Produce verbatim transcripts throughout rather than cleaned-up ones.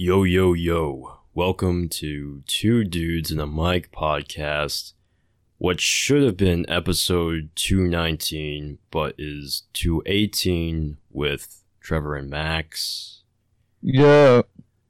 Yo, yo, yo. Welcome to Two Dudes and a Mic podcast. What should have been episode two nineteen, but is two eighteen with Trevor and Max. Yeah.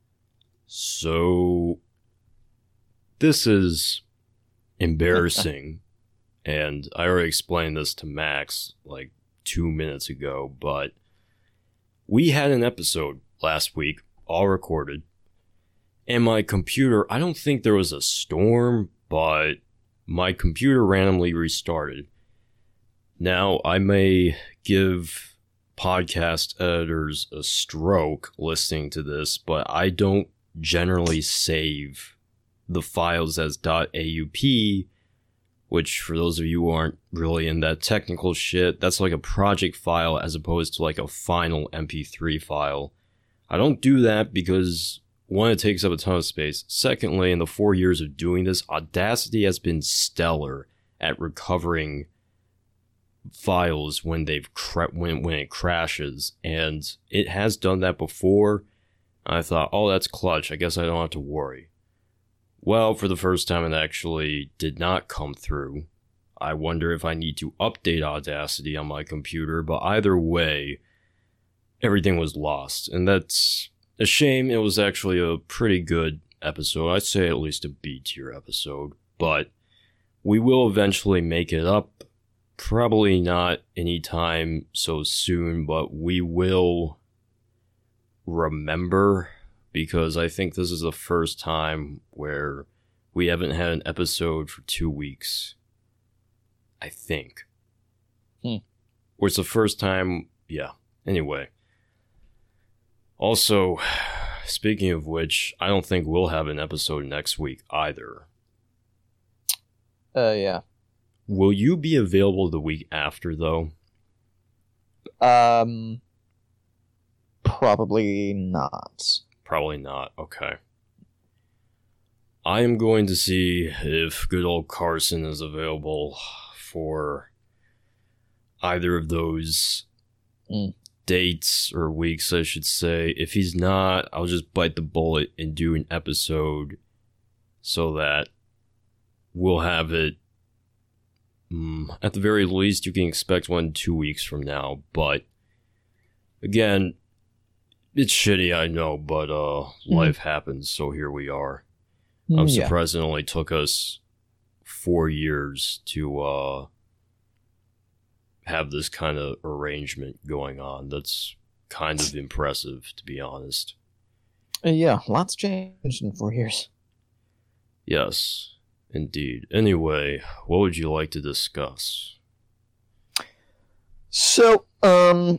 So, this is embarrassing. And I already explained this to Max like two minutes ago, but we had an episode last week, all recorded. And my computer, I don't think there was a storm, but my computer randomly restarted. Now, I may give podcast editors a stroke listening to this, but I don't generally save the files as .aup, which for those of you who aren't really in that technical shit, that's like a project file as opposed to like a final M P three file. I don't do that because, one, it takes up a ton of space. Secondly, in the four years of doing this, Audacity has been stellar at recovering files when they've cra- when when it crashes, and it has done that before. I thought, oh, that's clutch. I guess I don't have to worry. Well, for the first time, it actually did not come through. I wonder if I need to update Audacity on my computer, but either way, everything was lost, and that's a shame. It was actually a pretty good episode. I'd say at least a B tier episode, but we will eventually make it up. Probably not anytime so soon, but we will remember, because I think this is the first time where we haven't had an episode for two weeks. I think. Hmm. Or it's the first time, yeah. Anyway. Also, speaking of which, I don't think we'll have an episode next week either. Uh, yeah. Will you be available the week after, though? Um, probably not. Probably not, okay. I am going to see if good old Carson is available for either of those Mm. dates or weeks, I should say. If he's not, I'll just bite the bullet and do an episode so that we'll have it. Mm, at the very least, you can expect one two weeks from now. But again, it's shitty, I know, but uh, Mm-hmm. life happens, so here we are. I'm Yeah. surprised it only took us four years to uh, have this kind of arrangement going on. That's kind of impressive, to be honest. Uh, yeah, lots changed in four years. Yes, indeed. Anyway, what would you like to discuss? So, um,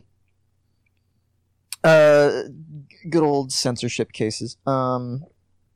uh, good old censorship cases. Um,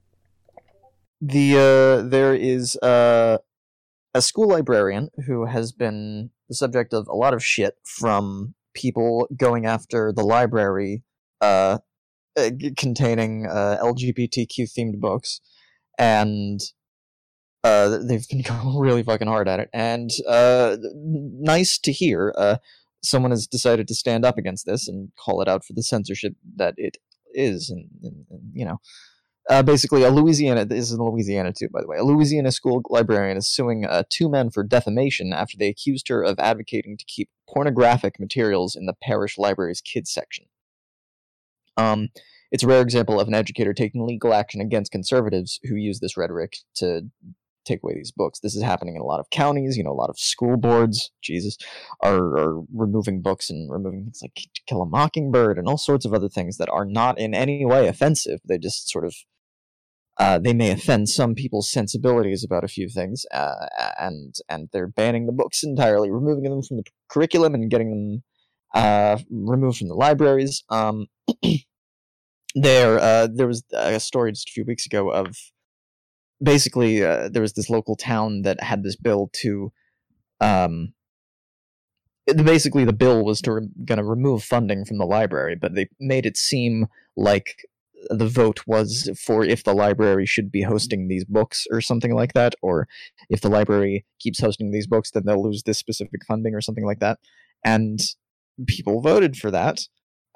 the, uh, there is, uh, a school librarian who has been the subject of a lot of shit from people going after the library, uh, uh, containing, uh, L G B T Q-themed books, and uh, they've been going really fucking hard at it, and uh, nice to hear uh, someone has decided to stand up against this and call it out for the censorship that it is, and, and, and you know, uh, basically a Louisiana, this is in Louisiana too, by the way, a Louisiana school librarian is suing uh, two men for defamation after they accused her of advocating to keep pornographic materials in the parish library's kids section. Um, it's a rare example of an educator taking legal action against conservatives who use this rhetoric to take away these books. This is happening in a lot of counties. You know, a lot of school boards, Jesus, are, are removing books and removing things like To Kill a Mockingbird and all sorts of other things that are not in any way offensive. They just sort of, uh, they may offend some people's sensibilities about a few things, uh, and and they're banning the books entirely, removing them from the curriculum and getting them uh, removed from the libraries. Um, there, uh, there was a story just a few weeks ago of basically, uh, there was this local town that had this bill to, um, it- basically the bill was to re- gonna remove funding from the library, but they made it seem like the vote was for if the library should be hosting these books or something like that, or if the library keeps hosting these books, then they'll lose this specific funding or something like that. And people voted for that.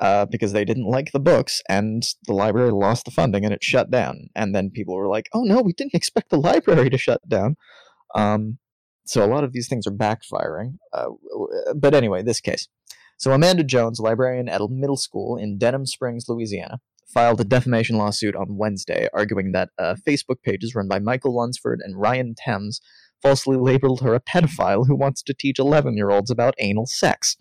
uh, because they didn't like the books, and the library lost the funding and it shut down. And then people were like, "Oh no, we didn't expect the library to shut down." Um, so a lot of these things are backfiring. Uh, but anyway, this case. So Amanda Jones, a librarian at a middle school in Denham Springs, Louisiana, filed a defamation lawsuit on Wednesday, arguing that uh, Facebook pages run by Michael Lunsford and Ryan Thames falsely labeled her a pedophile who wants to teach eleven-year-olds about anal sex.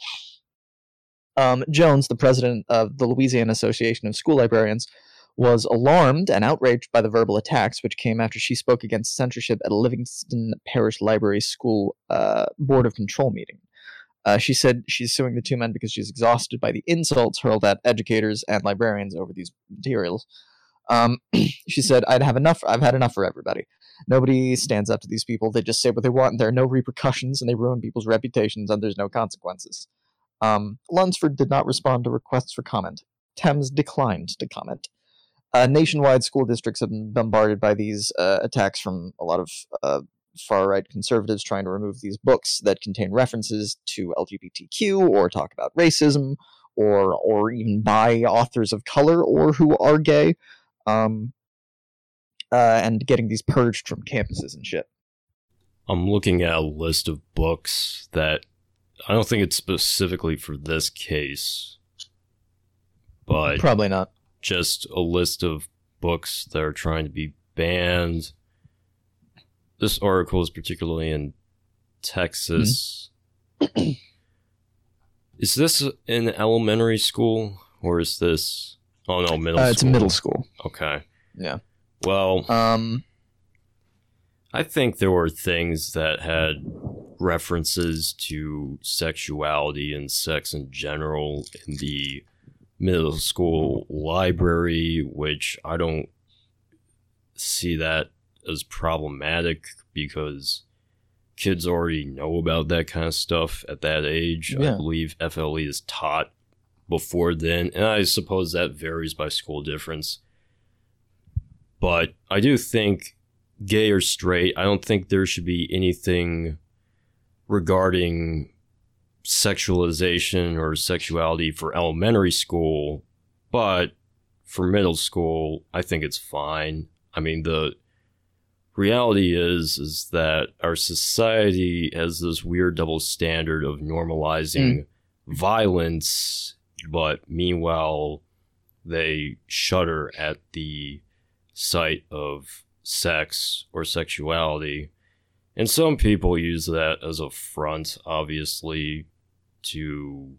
Um, Jones, the president of the Louisiana Association of School Librarians, was alarmed and outraged by the verbal attacks, which came after she spoke against censorship at a Livingston Parish Library School uh, Board of Control meeting. Uh, she said she's suing the two men because she's exhausted by the insults hurled at educators and librarians over these materials. Um, she said, I'd have enough. I've had enough for everybody. Nobody stands up to these people. They just say what they want, and there are no repercussions, and they ruin people's reputations, and there's no consequences. Um, Lunsford did not respond to requests for comment. Thames declined to comment. Uh, nationwide, school districts have been bombarded by these uh, attacks from a lot of uh, far-right conservatives trying to remove these books that contain references to L G B T Q or talk about racism or or even by authors of color or who are gay, um, uh, and getting these purged from campuses and shit. I'm looking at a list of books that I don't think it's specifically for this case, but probably not. Just a list of books that are trying to be banned. This article is particularly in Texas. Mm-hmm. Is this in elementary school or is this? Oh no, middle. Uh, school. It's middle school. Okay. Yeah. Well, um, I think there were things that had references to sexuality and sex in general in the middle school library, which I don't see that as problematic because kids already know about that kind of stuff at that age. Yeah. I believe F L E is taught before then, and I suppose that varies by school difference. But I do think, gay or straight, I don't think there should be anything regarding sexualization or sexuality for elementary school, but for middle school, I think it's fine. I mean, the reality is is that our society has this weird double standard of normalizing mm. violence, but meanwhile, they shudder at the sight of sex or sexuality. And some people use that as a front, obviously, to,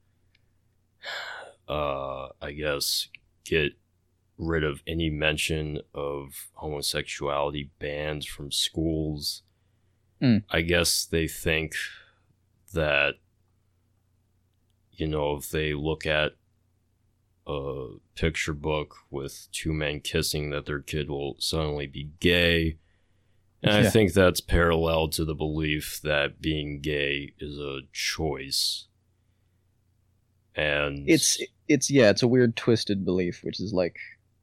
uh, I guess, get rid of any mention of homosexuality banned from schools. Mm. I guess they think that, you know, if they look at a picture book with two men kissing, that their kid will suddenly be gay. And yeah. I think that's parallel to the belief that being gay is a choice. And it's it's yeah, it's a weird twisted belief, which is like,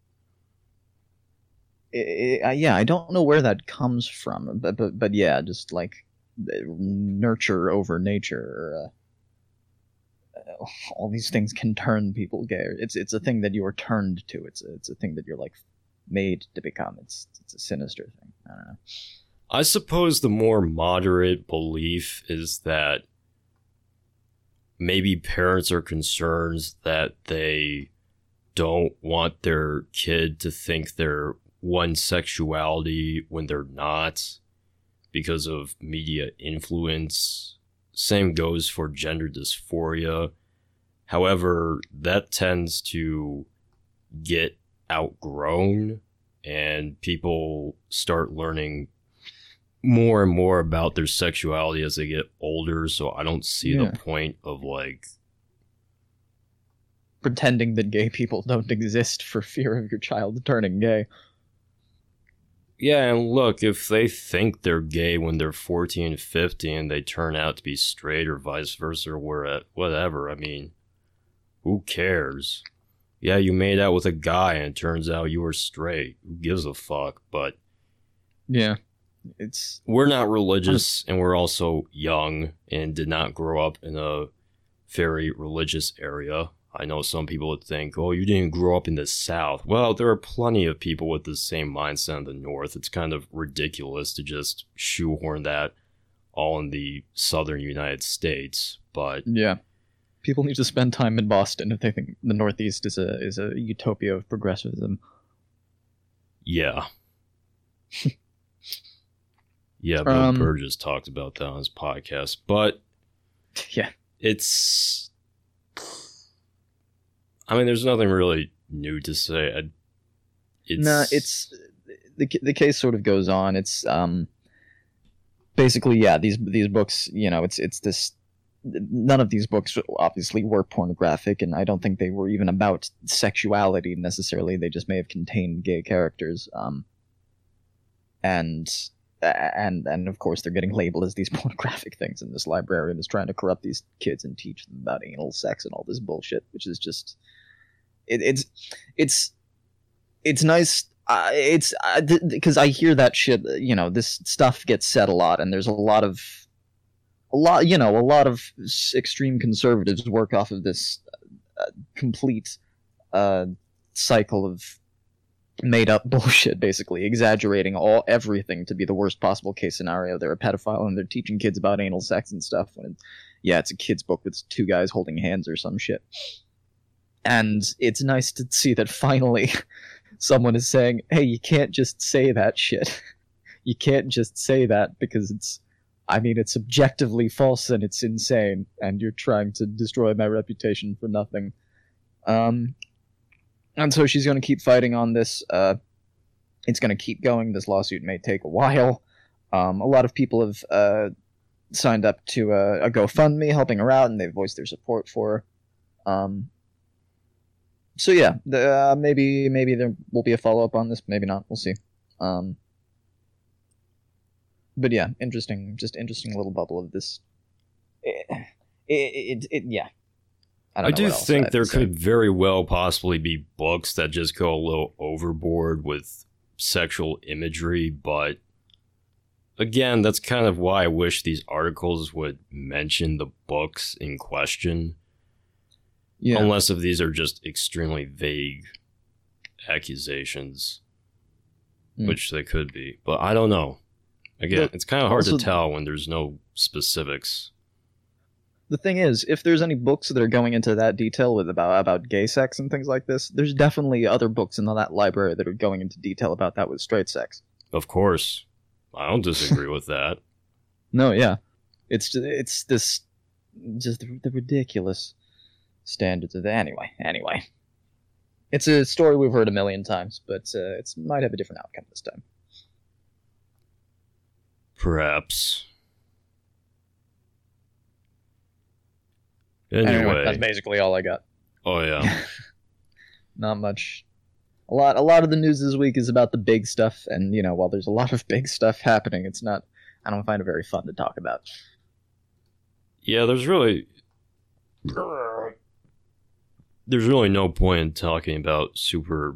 it, it, yeah, I don't know where that comes from, but but but yeah, just like nurture over nature. Uh, all these things can turn people gay. It's it's a thing that you are turned to. It's a, it's a thing that you're like made to become. It's it's a sinister thing. I don't know. I suppose the more moderate belief is that maybe parents are concerned that they don't want their kid to think they're one sexuality when they're not because of media influence. Same goes for gender dysphoria. However, that tends to get outgrown and people start learning more and more about their sexuality as they get older, so I don't see yeah. the point of like pretending that gay people don't exist for fear of your child turning gay. Yeah, and look, if they think they're gay when they're fourteen, fifteen, and they turn out to be straight or vice versa, or whatever, I mean, who cares? Yeah, you made out with a guy and it turns out you were straight. Who gives a fuck? But yeah, it's we're not religious, and we're also young and did not grow up in a very religious area. I know some people would think, oh, you didn't grow up in the South. Well, there are plenty of people with the same mindset in the North. It's kind of ridiculous to just shoehorn that all in the Southern United States. But yeah, people need to spend time in Boston if they think the Northeast is a is a utopia of progressivism. Yeah. Yeah, Bill Um, Burgess talked about that on his podcast. But Yeah. it's... I mean, there's nothing really new to say. I- It's... No, it's the the case sort of goes on. It's um basically yeah, these these books, you know, it's it's this none of these books obviously were pornographic, and I don't think they were even about sexuality necessarily. They just may have contained gay characters. Um and and and of course they're getting labeled as these pornographic things, and this librarian is trying to corrupt these kids and teach them about anal sex and all this bullshit, which is just it, it's it's it's nice. Uh, it's because uh, th- I hear that shit. You know, this stuff gets said a lot, and there's a lot of a lot. You know, a lot of extreme conservatives work off of this uh, complete uh, cycle of made up bullshit, basically exaggerating all everything to be the worst possible case scenario. They're a pedophile and they're teaching kids about anal sex and stuff. When yeah, it's a kid's book with two guys holding hands or some shit. And it's nice to see that finally someone is saying, hey, you can't just say that shit. You can't just say that because it's, I mean, it's objectively false and it's insane, and you're trying to destroy my reputation for nothing. Um, and so she's going to keep fighting on this. Uh, it's going to keep going. This lawsuit may take a while. Um, a lot of people have uh, signed up to a, a GoFundMe helping her out, and they've voiced their support for her. Um, So yeah, the, uh, maybe maybe there will be a follow up on this, maybe not. We'll see. Um, but yeah, interesting, just interesting little bubble of this. It, it, it, it yeah. I, don't I know do what else I think have there to say. could very well possibly be books that just go a little overboard with sexual imagery, but again, that's kind of why I wish these articles would mention the books in question. Yeah. Unless if these are just extremely vague accusations, Mm. which they could be. But I don't know. Again, But it's kind of hard also- to tell when there's no specifics. The thing is, if there's any books that are going into that detail with about about gay sex and things like this, there's definitely other books in that library that are going into detail about that with straight sex. Of course. I don't disagree with that. No, yeah, it's it's this just the, the ridiculous standards of the anyway. Anyway, it's a story we've heard a million times, but uh, it might have a different outcome this time. Perhaps. Anyway, Anyway. that's basically all I got. Oh, yeah. Not much. A lot. A lot of the news this week is about the big stuff, and you know, while there's a lot of big stuff happening, it's not. I don't find it very fun to talk about. Yeah, there's really... There's really no point in talking about super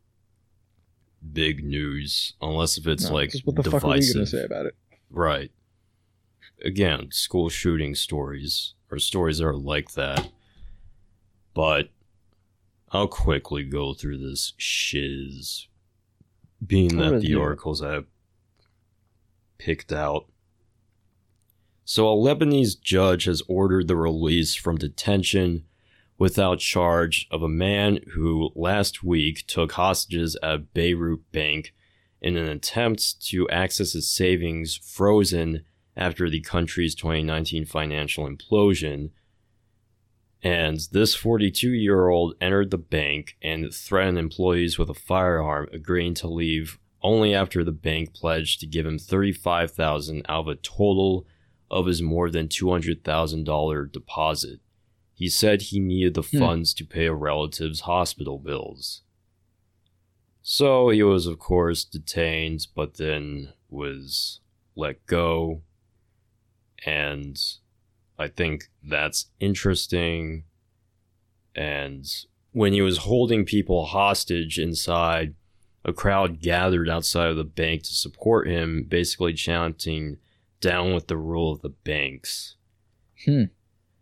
big news unless if it's No, like 'cause what the divisive. fuck are we gonna say about it? Right. Again, school shooting stories or stories that are like that. But I'll quickly go through this shiz, being Oh, that really? the articles I've picked out. So a Lebanese judge has ordered the release from detention without charge of a man who last week took hostages at a Beirut bank in an attempt to access his savings frozen after the country's twenty nineteen financial implosion. And this forty-two-year-old entered the bank and threatened employees with a firearm, agreeing to leave only after the bank pledged to give him thirty-five thousand dollars out of a total of his more than two hundred thousand dollars deposit. He said he needed the Hmm. funds to pay a relative's hospital bills. So he was, of course, detained, but then was let go. And I think that's interesting. And when he was holding people hostage inside, a crowd gathered outside of the bank to support him, basically chanting, "Down with the rule of the banks." Hmm.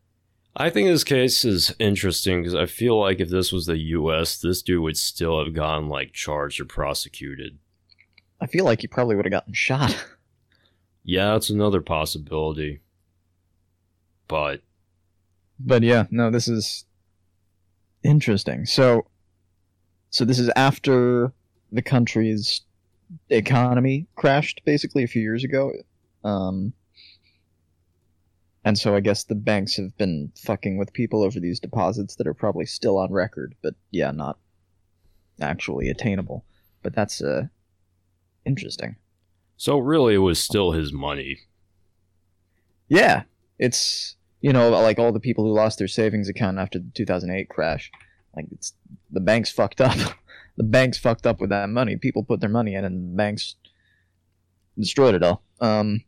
I think this case is interesting because I feel like if this was the U S, this dude would still have gotten like charged or prosecuted. I feel like he probably would have gotten shot. Yeah, that's another possibility. But But yeah, no, this is interesting. So, so this is after the country's economy crashed, basically a few years ago. Um, and so I guess the banks have been fucking with people over these deposits that are probably still on record, but yeah, not actually attainable. But that's uh, interesting. so really, it was still his money. Yeah, it's, you know, like all the people who lost their savings account after the two thousand eight crash. Like, it's the banks fucked up. The banks fucked up with that money. People put their money in, and the banks destroyed it all. Um,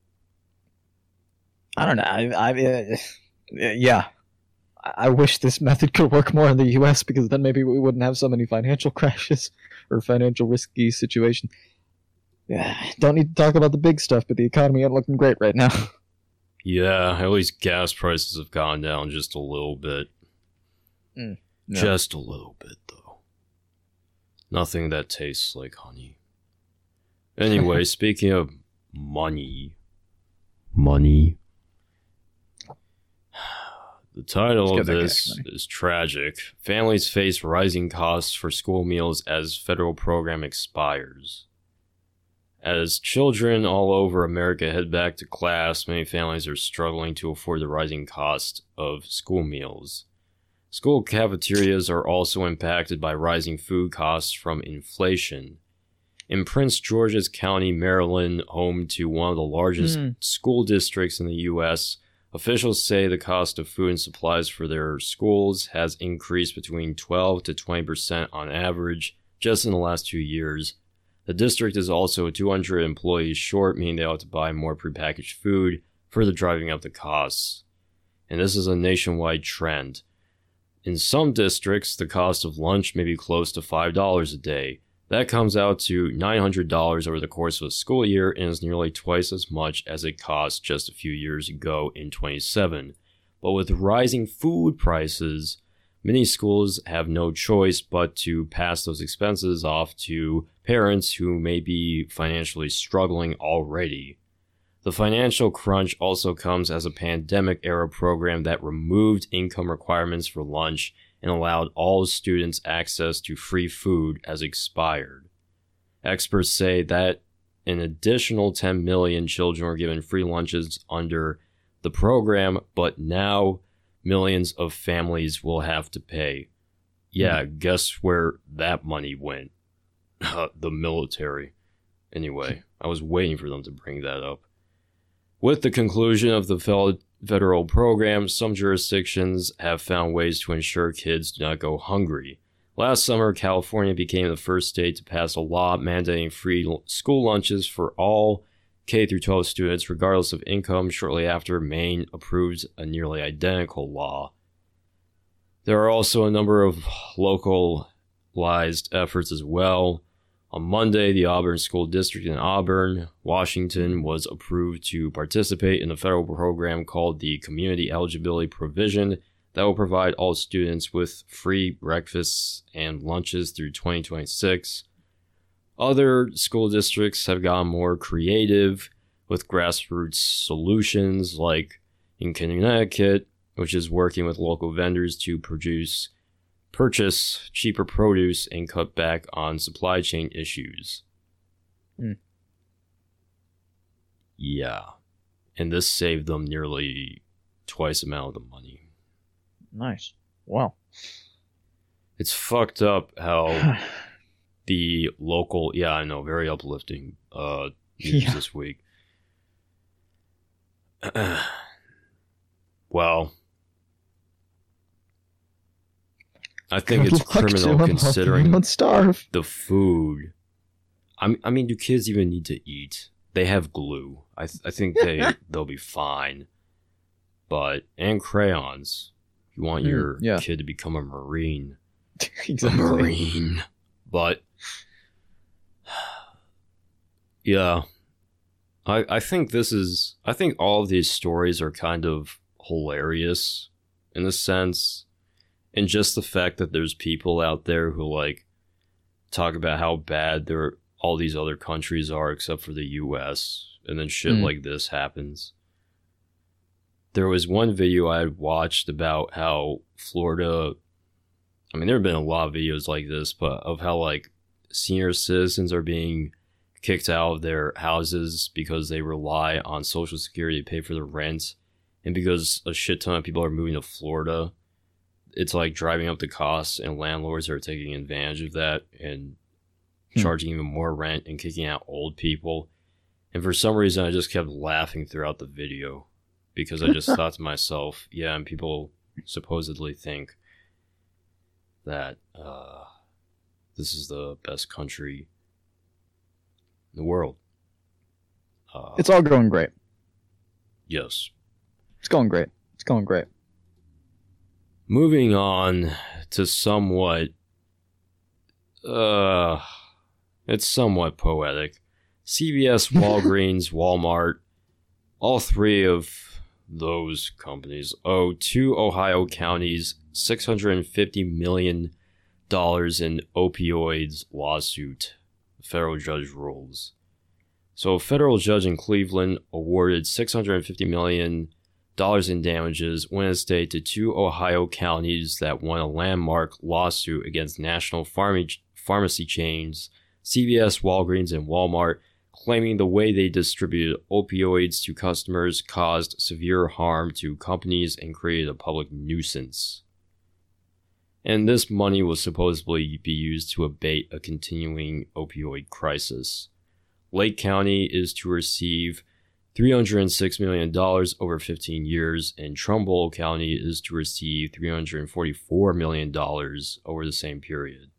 I don't know. I, I uh, yeah. I, I wish this method could work more in the U S because then maybe we wouldn't have so many financial crashes or financial risky situations. Yeah, don't need to talk about the big stuff, but the economy ain't looking great right now. Yeah, at least gas prices have gone down just a little bit. Mm, no. Just a little bit, though. Nothing that tastes like honey. Anyway, speaking of money. Money. The title Let's of get that this cash money. is tragic. Families face rising costs for school meals as federal program expires. As children all over America head back to class, many families are struggling to afford the rising cost of school meals. School cafeterias are also impacted by rising food costs from inflation. In Prince George's County, Maryland, home to one of the largest Mm. school districts in the U S, officials say the cost of food and supplies for their schools has increased between twelve to twenty percent on average just in the last two years. The district is also two hundred employees short, meaning they ought to buy more prepackaged food, further driving up the costs. And this is a nationwide trend. In some districts, the cost of lunch may be close to five dollars a day. That comes out to nine hundred dollars over the course of a school year and is nearly twice as much as it cost just a few years ago in twenty-seven. But with rising food prices, many schools have no choice but to pass those expenses off to parents who may be financially struggling already. The financial crunch also comes as a pandemic-era program that removed income requirements for lunch and allowed all students access to free food as expired. Experts say that an additional ten million children were given free lunches under the program, but now millions of families will have to pay. Yeah, mm. Guess where that money went? The military. Anyway, I was waiting for them to bring that up. With the conclusion of the fel- federal program, some jurisdictions have found ways to ensure kids do not go hungry. Last summer, California became the first state to pass a law mandating free l- school lunches for all K through twelve students, regardless of income. Shortly after, Maine approved a nearly identical law. There are also a number of localized efforts as well. On Monday, the Auburn School District in Auburn, Washington, was approved to participate in a federal program called the Community Eligibility Provision that will provide all students with free breakfasts and lunches through twenty twenty-six. Other school districts have gotten more creative with grassroots solutions, like in Connecticut, which is working with local vendors to produce purchase cheaper produce and cut back on supply chain issues. Mm. Yeah. And this saved them nearly twice the amount of the money. Nice. Wow. It's fucked up how the local, yeah, I know, very uplifting uh, news Yeah. this week. Well, I think Good it's luck to criminal him. Hopefully considering he won't starve. the food. I mean, I mean, do kids even need to eat? They have glue. I th- I think they they'll be fine. But and crayons. You want Mm, your yeah. kid to become a marine. Exactly. A marine. But yeah, I I think this is. I think all of these stories are kind of hilarious in a sense. And just the fact that there's people out there who like talk about how bad there all these other countries are except for the U S, and then shit mm. like this happens. There was one video I had watched about how Florida, I mean, there have been a lot of videos like this, but of how like senior citizens are being kicked out of their houses because they rely on Social Security to pay for their rent. And because a shit ton of people are moving to Florida, it's like driving up the costs, and landlords are taking advantage of that and hmm. charging even more rent and kicking out old people. And for some reason, I just kept laughing throughout the video because I just thought to myself, yeah, and people supposedly think that uh, this is the best country in the world. Uh, it's all going great. Yes. It's going great. It's going great. Moving on to somewhat, uh, it's somewhat poetic. C V S, Walgreens, Walmart, all three of those companies owe two Ohio counties six hundred fifty million dollars in opioids lawsuit, the federal judge rules. So a federal judge in Cleveland awarded six hundred fifty million dollars dollars in damages Wednesday to two Ohio counties that won a landmark lawsuit against national pharma- pharmacy chains C V S, Walgreens, and Walmart, claiming the way they distributed opioids to customers caused severe harm to companies and created a public nuisance. And this money was supposedly be used to abate a continuing opioid crisis. Lake County is to receive three hundred six million dollars over fifteen years, and Trumbull County is to receive three hundred forty-four million dollars over the same period.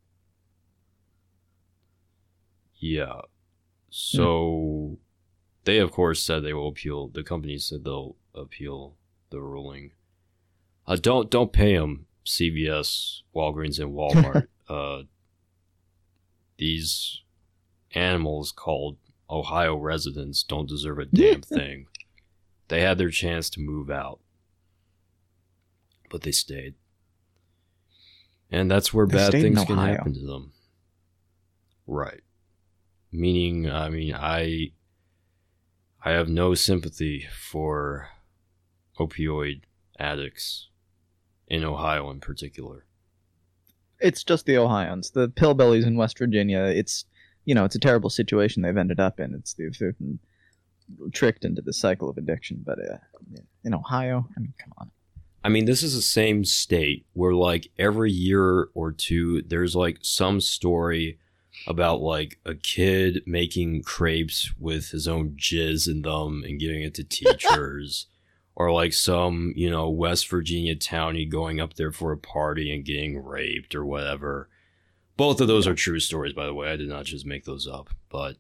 Yeah. So, hmm. they of course said they will appeal. The company said they'll appeal the ruling. Uh, don't don't pay them, C V S, Walgreens, and Walmart. uh, these animals called Ohio residents don't deserve a damn thing. They had their chance to move out, but they stayed. And that's where they bad things can happen to them. Right. Meaning, I mean, I I have no sympathy for opioid addicts in Ohio in particular. It's just the Ohioans, the pillbillies in West Virginia. It's You know, it's a terrible situation they've ended up in. It's they've, they've been tricked into the cycle of addiction. But uh, in Ohio, I mean, come on. I mean, this is the same state where, like, every year or two, there's, like, some story about, like, a kid making crepes with his own jizz in them and giving it to teachers. Or, like, some, you know, West Virginia townie going up there for a party and getting raped or whatever. Both of those are true stories, by the way. I did not just make those up, but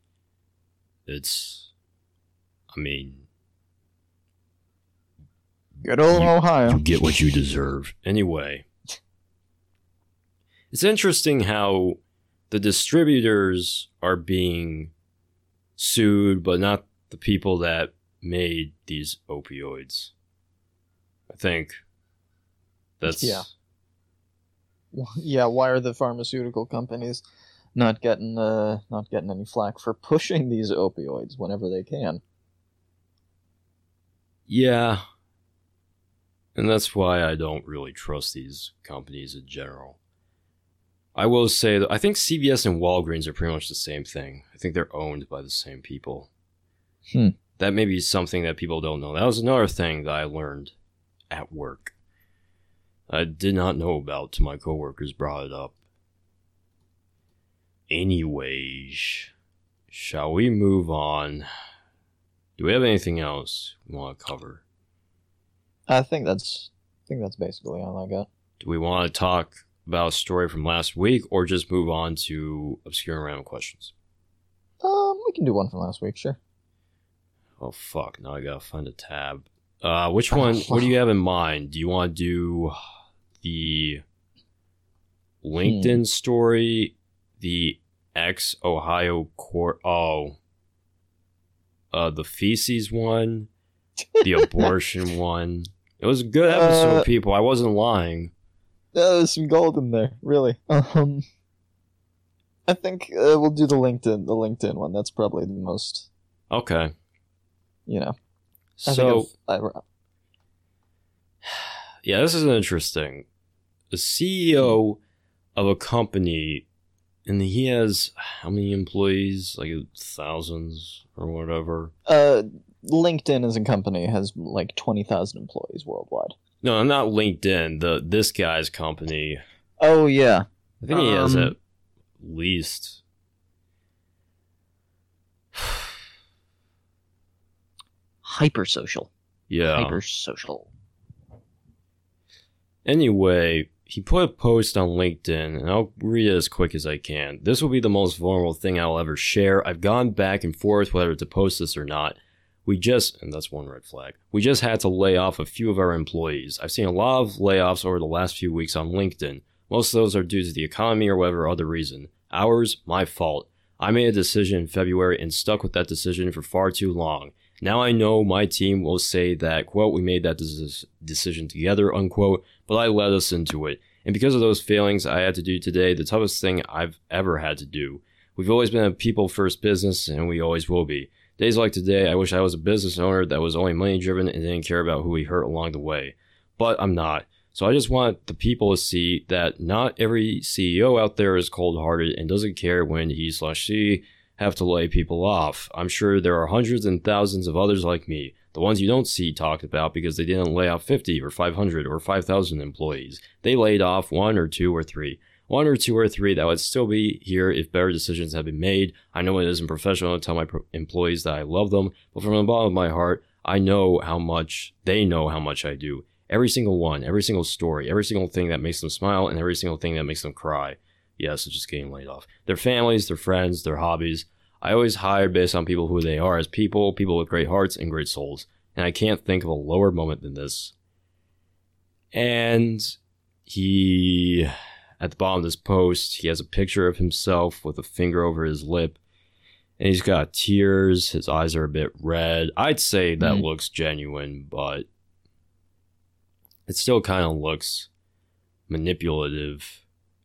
it's, I mean, good old you, Ohio. You get what you deserve. Anyway, it's interesting how the distributors are being sued, but not the people that made these opioids. I think that's... Yeah. Yeah, why are the pharmaceutical companies not getting uh, not getting any flack for pushing these opioids whenever they can? Yeah. And that's why I don't really trust these companies in general. I will say that I think C V S and Walgreens are pretty much the same thing. I think they're owned by the same people. Hmm. That may be something that people don't know. That was another thing that I learned at work. I did not know about till my coworkers brought it up. Anyways, shall we move on? Do we have anything else we want to cover? I think that's I think that's basically all I got. Do we want to talk about a story from last week, or just move on to obscure and random questions? Um, we can do one from last week, sure. Oh fuck! Now I gotta find a tab. Uh, which one? What do you have in mind? Do you want to do the LinkedIn hmm. story, the ex-Ohio court, oh, uh, the feces one, the abortion one, It was a good episode, Uh, people. I wasn't lying. Uh, there's some gold in there, really. Um, I think uh, we'll do the LinkedIn, the LinkedIn one. That's probably the most, Okay. you know. I So, think I've, I, yeah, this is interesting. The C E O of a company, and he has how many employees? Like thousands or whatever. uh, LinkedIn as a company has like twenty thousand employees worldwide. No, not LinkedIn. The this guy's company. Oh yeah. I think he has Um, at least. Hypersocial. Yeah. Hypersocial. Anyway, he put a post on LinkedIn, and I'll read it as quick as I can. This will be the most vulnerable thing I'll ever share. I've gone back and forth whether to post this or not. We just, and that's one red flag, we just had to lay off a few of our employees. I've seen a lot of layoffs over the last few weeks on LinkedIn. Most of those are due to the economy or whatever other reason. Ours, my fault. I made a decision in February and stuck with that decision for far too long. Now I know my team will say that, quote, we made that des- decision together, unquote, but I led us into it. And because of those failings, I had to do today the toughest thing I've ever had to do. We've always been a people-first business, and we always will be. Days like today, I wish I was a business owner that was only money-driven and didn't care about who we hurt along the way. But I'm not. So I just want the people to see that not every C E O out there is cold-hearted and doesn't care when he slash she have to lay people off. I'm sure there are hundreds and thousands of others like me, the ones you don't see talked about because they didn't lay off fifty or five hundred or five thousand employees. They laid off one or two or three. One or two or three that would still be here if better decisions had been made. I know it isn't professional to tell my pro- employees that I love them, but from the bottom of my heart, I know how much, they know how much I do. Every single one, every single story, every single thing that makes them smile, and every single thing that makes them cry. Yes, it's just getting laid off. Their families, their friends, their hobbies. I always hire based on people who they are as people, people with great hearts and great souls. And I can't think of a lower moment than this. And he, at the bottom of this post, he has a picture of himself with a finger over his lip. And he's got tears. His eyes are a bit red. I'd say that Mm. looks genuine, but it still kind of looks manipulative.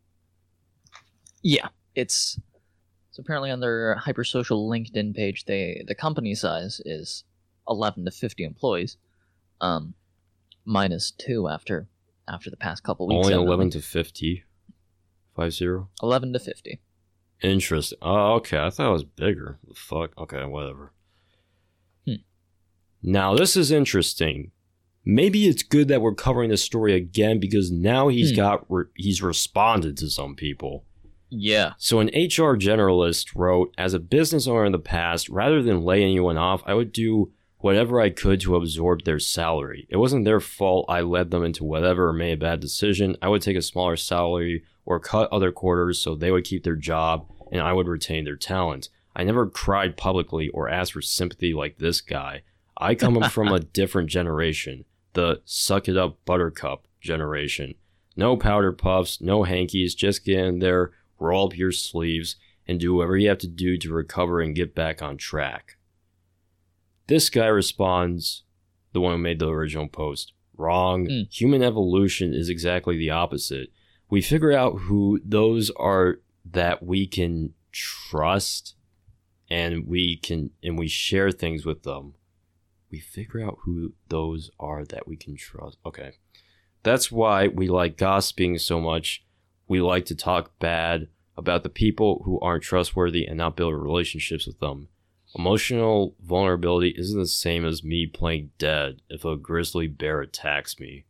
Yeah, it's so apparently on their hypersocial LinkedIn page, they the company size is eleven to fifty employees, um, minus two after after the past couple weeks. Only evidently. eleven to fifty? Five zero? eleven to fifty. Interesting. Oh, okay. I thought it was bigger. The fuck? Okay, whatever. Hmm. Now, this is interesting. Maybe it's good that we're covering this story again because now he's Hmm. got re- he's responded to some people. Yeah. So an H R generalist wrote, as a business owner in the past, rather than lay anyone off, I would do whatever I could to absorb their salary. It wasn't their fault I led them into whatever or made a bad decision. I would take a smaller salary or cut other quarters so they would keep their job and I would retain their talent. I never cried publicly or asked for sympathy like this guy. I come from a different generation, the suck it up buttercup generation. No powder puffs, no hankies, just get in there, roll up your sleeves, and do whatever you have to do to recover and get back on track. This guy responds, the one who made the original post, wrong. Mm. Human evolution is exactly the opposite. We figure out who those are that we can trust and we can and we share things with them. We figure out who those are that we can trust. Okay. That's why we like gossiping so much. We like to talk bad about the people who aren't trustworthy and not build relationships with them. Emotional vulnerability isn't the same as me playing dead if a grizzly bear attacks me.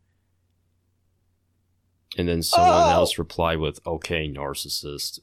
And then someone Oh! else replied with, okay, narcissist.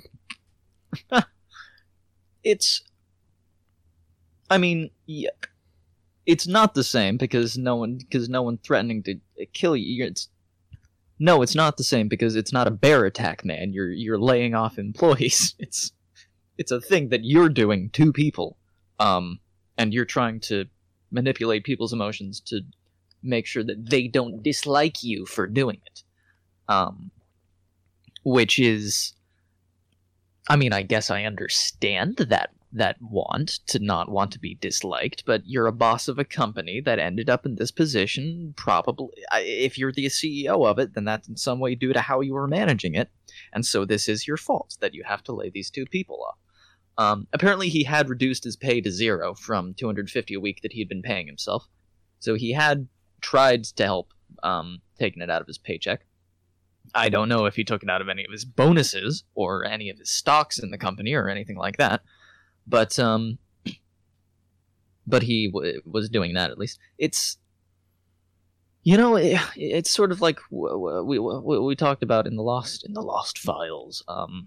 It's. I mean, yeah, it's not the same because no one because no one threatening to kill you. It's no, it's not the same because it's not a bear attack, man. You're you're laying off employees. It's it's a thing that you're doing to people, um, and you're trying to manipulate people's emotions to make sure that they don't dislike you for doing it. Um, which is, I mean, I guess I understand that that want to not want to be disliked, but you're a boss of a company that ended up in this position. Probably, if you're the C E O of it, then that's in some way due to how you were managing it, and so this is your fault that you have to lay these two people off. Um, apparently, he had reduced his pay to zero from two hundred fifty a week that he had been paying himself, so he had tried to help, um, taking it out of his paycheck. I don't know if he took it out of any of his bonuses or any of his stocks in the company or anything like that, but um, but he w- was doing that at least. It's, you know, it, it's sort of like w- we, we we talked about in the Lost in the Lost Files. Um,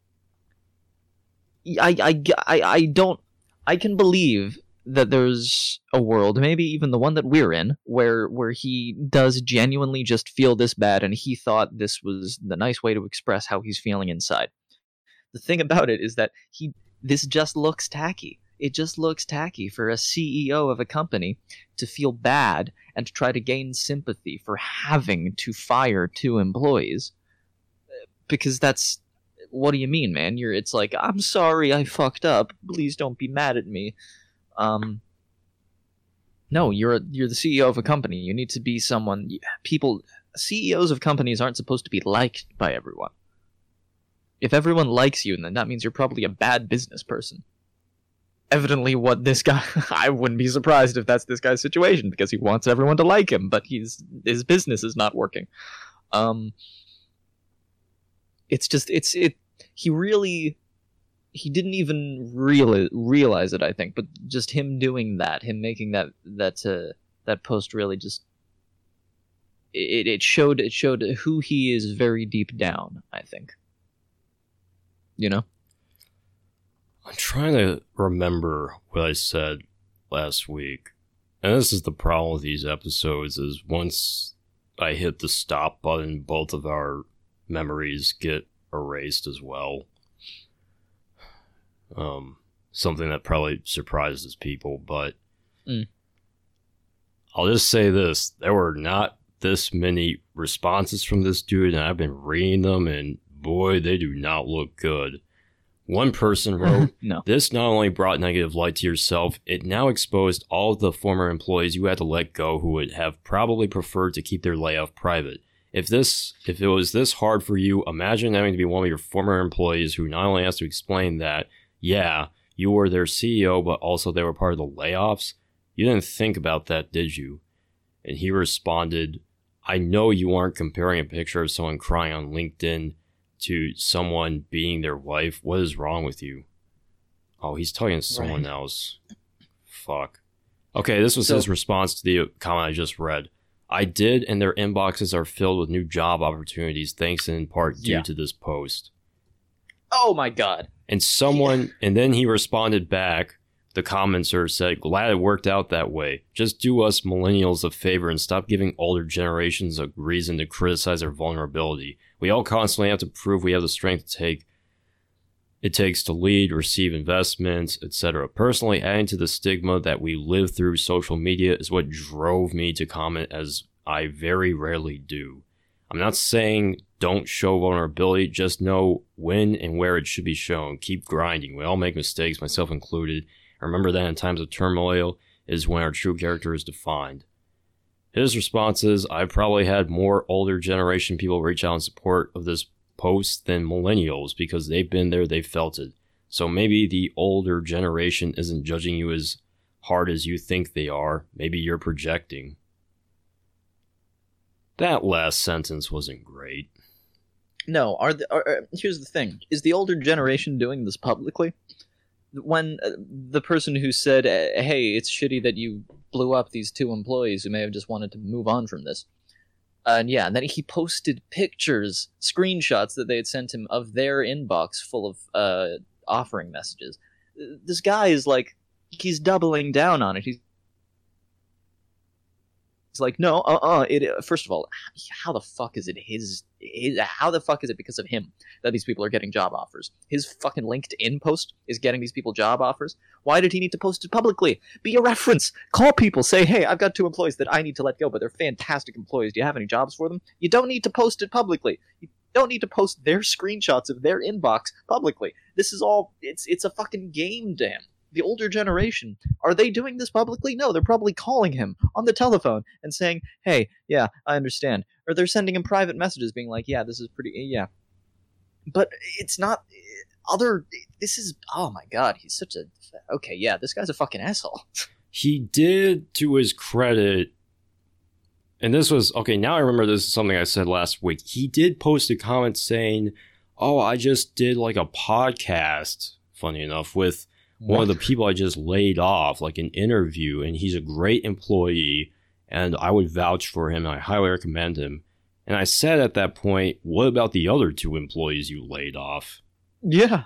I, I, I, I don't I can believe that there's a world, maybe even the one that we're in, where where he does genuinely just feel this bad, and he thought this was the nice way to express how he's feeling inside. The thing about it is that he this just looks tacky. It just looks tacky for a C E O of a company to feel bad and to try to gain sympathy for having to fire two employees. Because that's, what do you mean, man? You're it's like, I'm sorry I fucked up. Please don't be mad at me. Um, no, you're a, you're the C E O of a company. You need to be someone. People, C E Os of companies aren't supposed to be liked by everyone. If everyone likes you, then that means you're probably a bad business person. Evidently, what this guy, I wouldn't be surprised if that's this guy's situation, because he wants everyone to like him, but he's his business is not working. Um, it's just it's it. He really. He didn't even real, realize it, I think, but just him doing that, him making that that uh, that post really just it, it showed it showed who he is very deep down, I think. You know? I'm trying to remember what I said last week. And this is the problem with these episodes, is once I hit the stop button, both of our memories get erased as well. Um, something that probably surprises people, but mm. I'll just say this. There were not this many responses from this dude, and I've been reading them, and boy, they do not look good. One person wrote, no. This not only brought negative light to yourself, it now exposed all of the former employees you had to let go who would have probably preferred to keep their layoff private. If this, if it was this hard for you, imagine having to be one of your former employees who not only has to explain that, yeah, you were their C E O, but also they were part of the layoffs. You didn't think about that, did you? And he responded, I know you aren't comparing a picture of someone crying on LinkedIn to someone being their wife. What is wrong with you? Oh, he's talking to someone right. else. Fuck. Okay, this was so, his response to the comment I just read. I did, and their inboxes are filled with new job opportunities, thanks in part due yeah. to this post. Oh my god. And someone, yeah. and then he responded back, the commenter said, glad it worked out that way. Just do us millennials a favor and stop giving older generations a reason to criticize our vulnerability. We all constantly have to prove we have the strength to take it takes to lead, receive investments, et cetera. Personally, adding to the stigma that we live through social media is what drove me to comment, as I very rarely do. I'm not saying don't show vulnerability, just know when and where it should be shown. Keep grinding. We all make mistakes, myself included. Remember that in times of turmoil is when our true character is defined. His response is, I've probably had more older generation people reach out in support of this post than millennials because they've been there, they've felt it. So maybe the older generation isn't judging you as hard as you think they are. Maybe you're projecting. That last sentence wasn't great. No, are the are, are, here's the thing. Is the older generation doing this publicly? When uh, the person who said, uh, hey, it's shitty that you blew up these two employees who may have just wanted to move on from this. Uh, and yeah, and then he posted pictures, screenshots that they had sent him of their inbox full of uh, offering messages. This guy is like, he's doubling down on it. He's It's like, no, uh-uh, it, first of all, how the fuck is it his, his, how the fuck is it because of him that these people are getting job offers? His fucking LinkedIn post is getting these people job offers? Why did he need to post it publicly? Be a reference. Call people, say, hey, I've got two employees that I need to let go, but they're fantastic employees. Do you have any jobs for them? You don't need to post it publicly. You don't need to post their screenshots of their inbox publicly. This is all it's it's a fucking game, damn. The older generation, are they doing this publicly? No, they're probably calling him on the telephone and saying, "Hey, yeah, I understand." Or they're sending him private messages being like, "Yeah, this is pretty yeah." But it's not other this is oh my god, he's such a okay, yeah, this guy's a fucking asshole. He did, to his credit, and this was okay, now I remember this is something I said last week. He did post a comment saying, "Oh, I just did like a podcast, funny enough, with one of the people I just laid off, like an interview, and he's a great employee, and I would vouch for him, and I highly recommend him." And I said at that point, what about the other two employees you laid off? Yeah.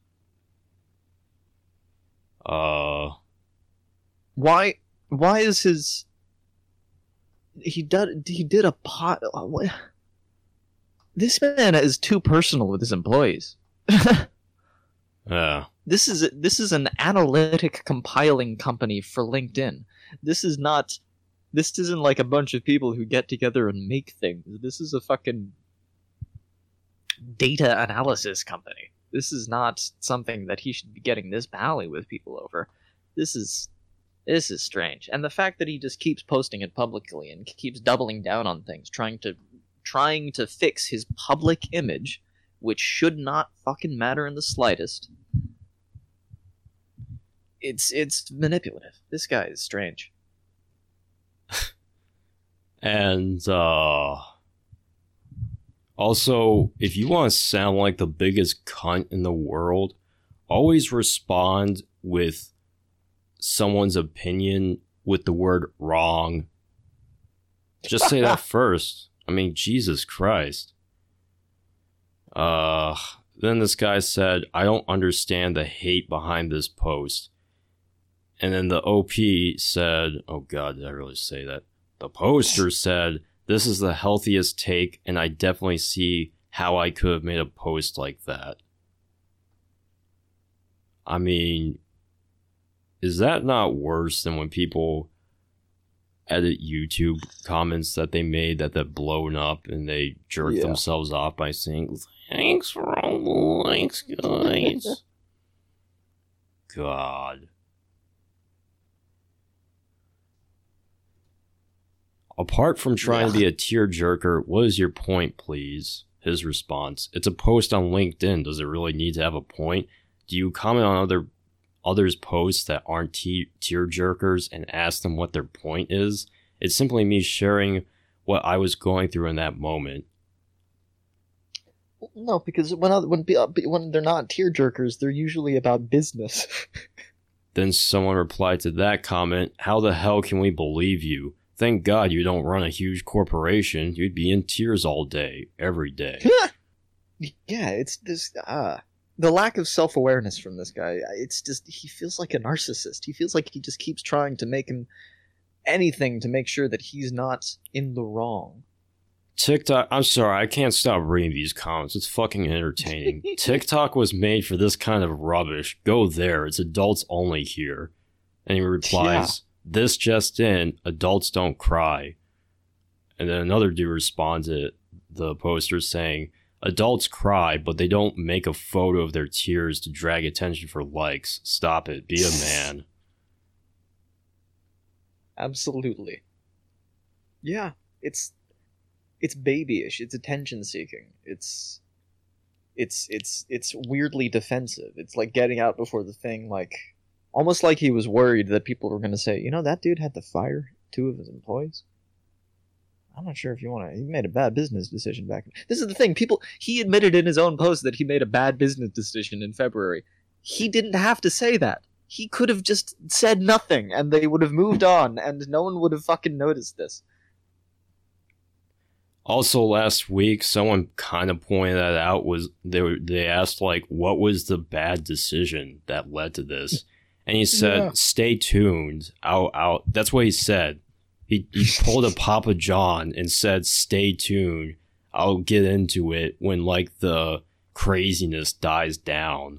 Uh... Why, why is his... He did, he did a pot... What? This man is too personal with his employees. Yeah. This is this is an analytic compiling company for LinkedIn. This is not. This isn't like a bunch of people who get together and make things. This is a fucking data analysis company. This is not something that he should be getting this pally with people over. This is this is strange. And the fact that he just keeps posting it publicly and keeps doubling down on things, trying to trying to fix his public image, which should not fucking matter in the slightest. It's it's manipulative. This guy is strange. And uh also, if you want to sound like the biggest cunt in the world, always respond with someone's opinion with the word wrong. Just say that first. I mean, Jesus Christ. Uh, then this guy said, "I don't understand the hate behind this post." And then the O P said, oh god, did I really say that? The poster said, "This is the healthiest take, and I definitely see how I could have made a post like that." I mean, is that not worse than when people edit YouTube comments that they made that have blown up and they jerk Yeah. themselves off by saying, "Thanks for all the likes, guys." God. Apart from trying Yeah. to be a tearjerker, what is your point, please? His response: "It's a post on LinkedIn. Does it really need to have a point? Do you comment on other others' posts that aren't te- tearjerkers and ask them what their point is? It's simply me sharing what I was going through in that moment." No, because when other, when pe- when they're not tearjerkers, they're usually about business. Then someone replied to that comment, "How the hell can we believe you? Thank God you don't run a huge corporation. You'd be in tears all day, every day." Yeah, it's this. Uh, the lack of self-awareness from this guy. It's just he feels like a narcissist. He feels like he just keeps trying to make him anything to make sure that he's not in the wrong. TikTok, I'm sorry, I can't stop reading these comments. It's fucking entertaining. TikTok was made for this kind of rubbish. Go there. It's adults only here. And he replies, "This just in, adults don't cry." And then another dude responds to the poster saying, "Adults cry, but they don't make a photo of their tears to drag attention for likes. Stop it. Be a man." Absolutely. Yeah, it's it's babyish. It's attention seeking. It's it's it's it's weirdly defensive. It's like getting out before the thing, like almost like he was worried that people were going to say, "You know, that dude had to fire two of his employees. I'm not sure if you want to. He made a bad business decision back." This is the thing. People. He admitted in his own post that he made a bad business decision in February. He didn't have to say that. He could have just said nothing, and they would have moved on, and no one would have fucking noticed this. Also, last week, someone kind of pointed that out. Was they were, they asked, like, what was the bad decision that led to this? And he said, Yeah. "Stay tuned. I'll, I'll." That's what he said. He, he pulled a Papa John and said, "Stay tuned. I'll get into it when, like, the craziness dies down."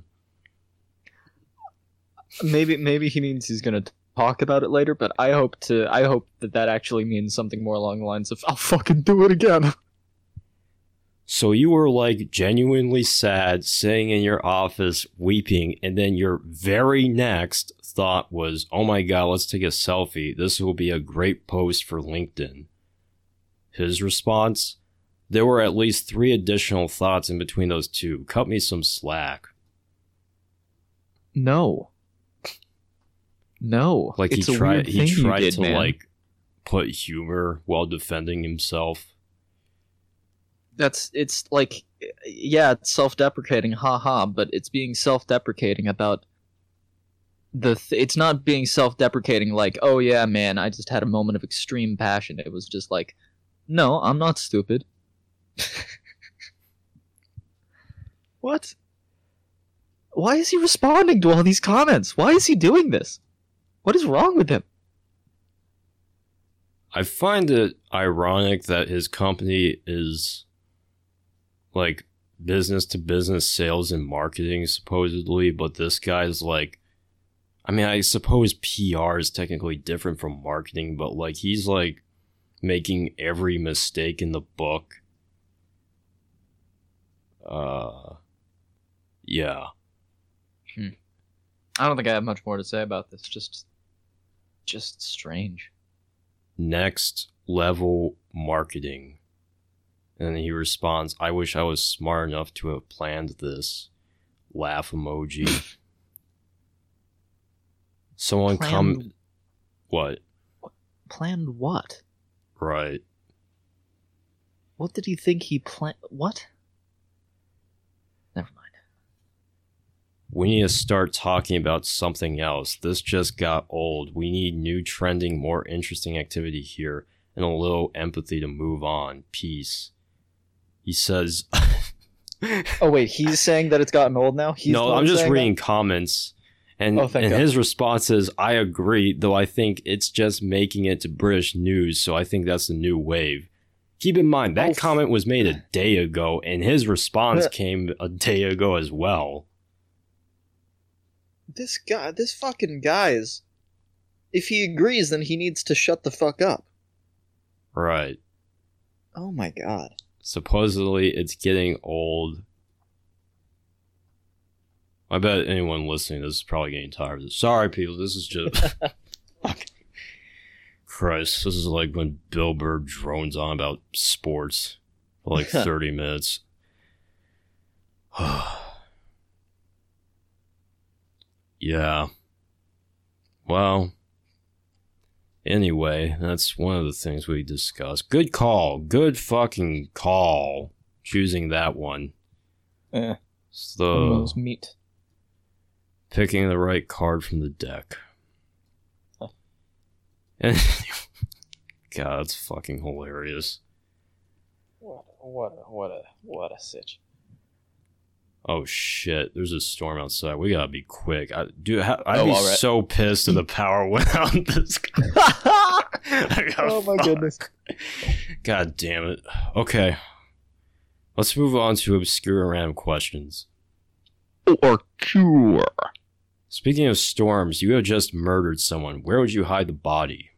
Maybe maybe he means he's gonna talk about it later, but I hope to I hope that that actually means something more along the lines of "I'll fucking do it again." So you were like genuinely sad, sitting in your office weeping, and then your very next thought was, oh my god, let's take a selfie. This will be a great post for LinkedIn. His response? There were at least three additional thoughts in between those two. Cut me some slack. No. No. Like it's he a tried weird he thing you tried did, to man. like put humor while defending himself. That's it's like yeah, it's self-deprecating, haha, but it's being self-deprecating about the th- it's not being self-deprecating like, "Oh yeah, man, I just had a moment of extreme passion." It was just like, "No, I'm not stupid." What? Why is he responding to all these comments? Why is he doing this? What is wrong with him? I find it ironic that his company is like business to business sales and marketing supposedly, but this guy's like, I mean, I suppose P R is technically different from marketing, but like he's like making every mistake in the book. Uh, yeah. Hmm. I don't think I have much more to say about this. Just, just strange. Next level marketing. And then he responds, I wish I was smart enough to have planned this. Laugh emoji. Someone Planned- come... What? Planned what? Right. What did he think he planned? What? Never mind. We need to start talking about something else. This just got old. We need new trending, more interesting activity here, and a little empathy to move on. Peace. He says... Oh wait, he's saying that it's gotten old now? He's the no, one I'm just saying reading that? comments. And, Oh, thank and God. his response is, I agree, though I think it's just making it to British news, so I think that's the new wave. Keep in mind, that Oh, f- comment was made a day ago, and his response Yeah. came a day ago as well. This guy, this fucking guy is... If he agrees, then he needs to shut the fuck up. Right. Oh my god. Supposedly, it's getting old. I bet anyone listening to this is probably getting tired of this. Sorry, people, this is just... Fuck. Christ, this is like when Bill Burr drones on about sports for like thirty minutes. Yeah. Well, anyway, that's one of the things we discussed. Good call. Good fucking call. Choosing that one. Eh, So, meat. picking the right card from the deck. Huh. And God, that's fucking hilarious. What, what, a, what a, what a sitch. Oh shit! There's a storm outside. We gotta be quick. I, dude, ha- I'd Oh, be all right. so pissed if the power went out. on This guy. I gotta Oh my fuck. goodness. God damn it. Okay, let's move on to obscure random questions. Or cure. Speaking of storms, you have just murdered someone. Where would you hide the body?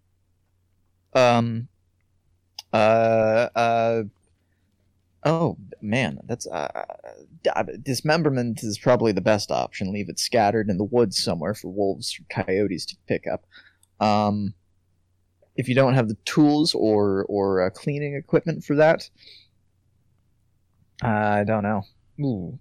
Um. Uh. Uh. Oh man, that's uh, uh, dismemberment is probably the best option. Leave it scattered in the woods somewhere for wolves or coyotes to pick up. Um, if you don't have the tools or or uh, cleaning equipment for that, I don't know. Ooh.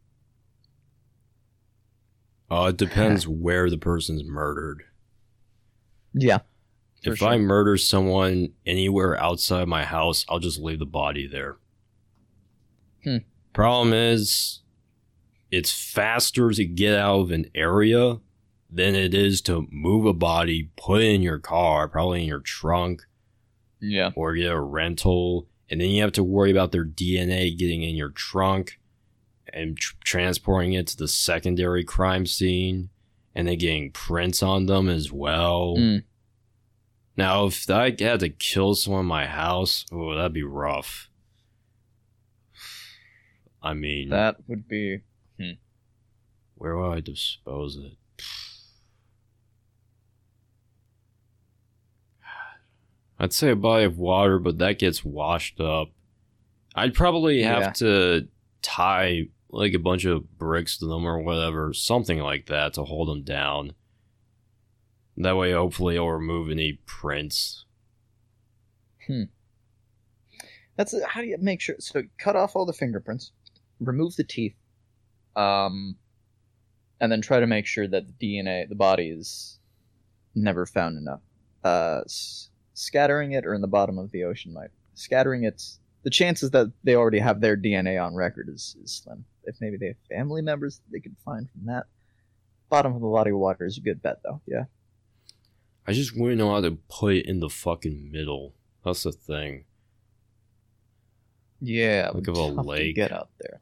Uh, it depends where the person's murdered. Yeah. for If sure. I murder someone anywhere outside my house, I'll just leave the body there. Hmm. Problem is, it's faster to get out of an area than it is to move a body, put it in your car, probably in your trunk, Yeah. or get a rental, and then you have to worry about their D N A getting in your trunk and tr- transporting it to the secondary crime scene, and then getting prints on them as well. Mm. Now, if I had to kill someone in my house, oh, that'd be rough. I mean, That would be. where would I dispose it? I'd say a body of water, but that gets washed up. I'd probably have Yeah. to tie like a bunch of bricks to them or whatever, something like that to hold them down. That way, hopefully, it'll remove any prints. That's how do you make sure? So cut off all the fingerprints, remove the teeth, um, and then try to make sure that the D N A, the body, is never found enough. Uh, s- scattering it or in the bottom of the ocean might scattering it. The chances that they already have their D N A on record is, is slim. If maybe they have family members that they could find from that. Bottom of the body of water is a good bet, though. Yeah. I just wouldn't know how to put it in the fucking middle. That's the thing. Yeah, Like of a tough to lake. get out there.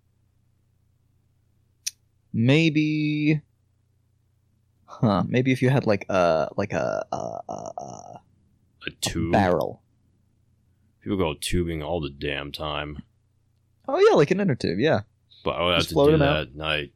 Maybe, huh? Maybe if you had like a like a a, a, a A tube. barrel. People go tubing all the damn time. Oh yeah, like an inner tube. Yeah. But I would have Just to float do them that out. at night.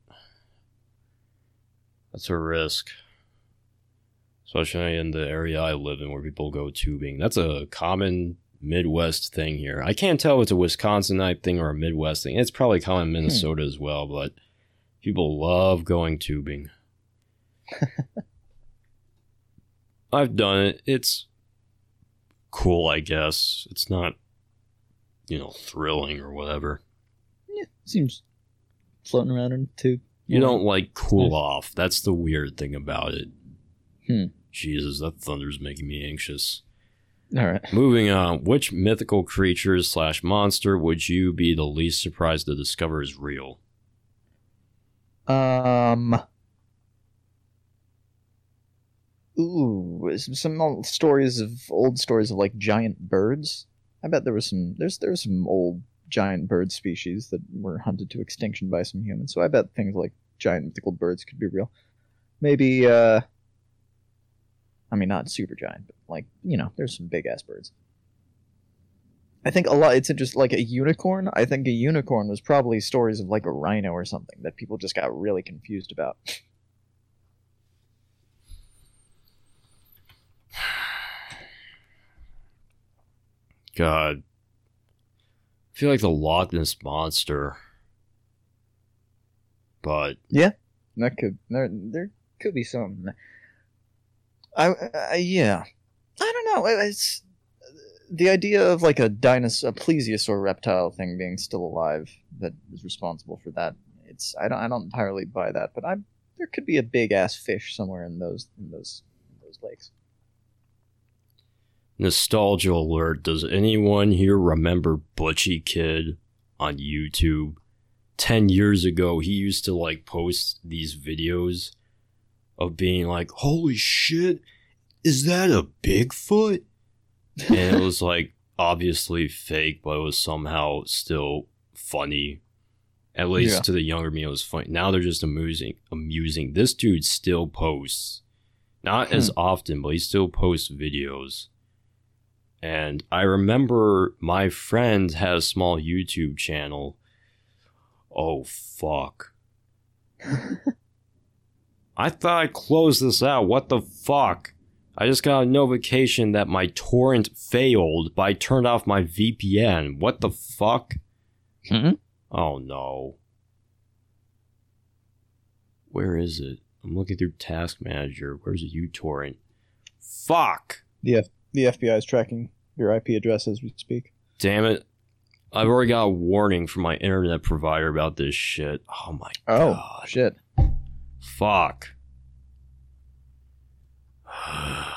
That's a risk. Especially in the area I live in where people go tubing. That's a common Midwest thing here. I can't tell if it's a Wisconsinite thing or a Midwest thing. It's probably common in Minnesota as well, but people love going tubing. I've done it. It's cool, I guess. It's not, you know, thrilling or whatever. Yeah, seems floating around in a tube. You Yeah. don't like cool Nice. off. That's the weird thing about it. Hmm. Jesus, that thunder's making me anxious. All right. Moving on, which mythical creature slash monster would you be the least surprised to discover is real? Um. Ooh, some old stories of old stories of like giant birds. I bet there was some. There's there's some old giant bird species that were hunted to extinction by some humans. So I bet things like giant mythical birds could be real. Maybe. uh I mean, not super giant, but like you know, there's some big ass birds. I think a lot. It's just like a unicorn. I think a unicorn was probably stories of like a rhino or something that people just got really confused about. God. I feel like the Loch Ness Monster. But That could there there could be some. I, I yeah, I don't know. It's the idea of like a dinosaur, a plesiosaur reptile thing being still alive that is responsible for that. It's I don't I don't entirely buy that, but I there could be a big ass fish somewhere in those in those in those lakes. nostalgia alert, does anyone here remember Butchie Kid on YouTube? Ten years ago, he used to like post these videos of being like, holy shit, is that a Bigfoot? And it was like obviously fake, but it was somehow still funny. At least Yeah. to the younger me, it was funny. Now they're just amusing. Amusing. This dude still posts, not as often, but he still posts videos. And I remember my friend had a small YouTube channel. Oh fuck! I thought I closed this out. What the fuck? I just got a notification that my torrent failed, but I turned off my V P N. What the fuck? Hmm? Oh no. Where is it? I'm looking through Task Manager. Where's the uTorrent? Fuck! The F- the F B I is tracking your I P address as we speak. Damn it. I've already got a warning from my internet provider about this shit. Oh my Oh god. shit! Fuck. God.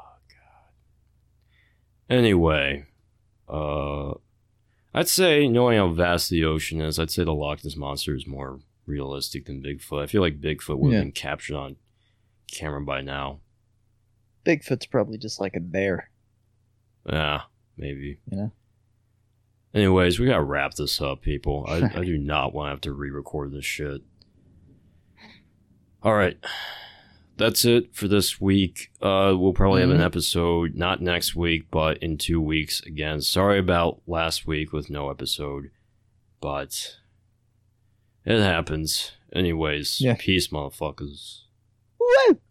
Anyway, uh, I'd say, knowing how vast the ocean is, I'd say the Loch Ness Monster is more realistic than Bigfoot. I feel like Bigfoot would have Yeah. been captured on camera by now. Bigfoot's probably just like a bear, Yeah, maybe. you know. Anyways, we gotta wrap this up, people. I, I do not want to have to re-record this shit. All right, that's it for this week. Uh, we'll probably have an Mhm. episode not next week, but in two weeks again. Sorry about last week with no episode, but it happens. Anyways, Yeah. peace, motherfuckers. Woo!